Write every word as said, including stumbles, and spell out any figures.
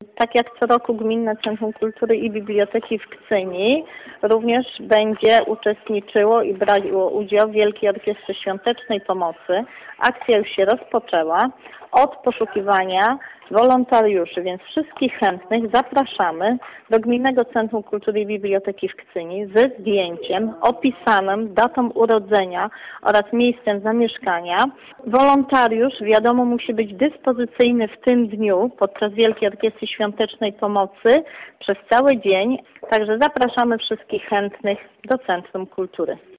Tak jak co roku Gminne Centrum Kultury i Biblioteki w Kcyni również będzie uczestniczyło i brało udział w Wielkiej Orkiestrze Świątecznej Pomocy. Akcja już się rozpoczęła od poszukiwania wolontariuszy, więc wszystkich chętnych zapraszamy do Gminnego Centrum Kultury i Biblioteki w Kcyni ze zdjęciem opisanym datą urodzenia oraz miejscem zamieszkania. Wolontariusz, wiadomo, musi być dyspozycyjny w tym dniu podczas Wielkiej Orkiestry Świątecznej Pomocy przez cały dzień, także zapraszamy wszystkich chętnych do Centrum Kultury.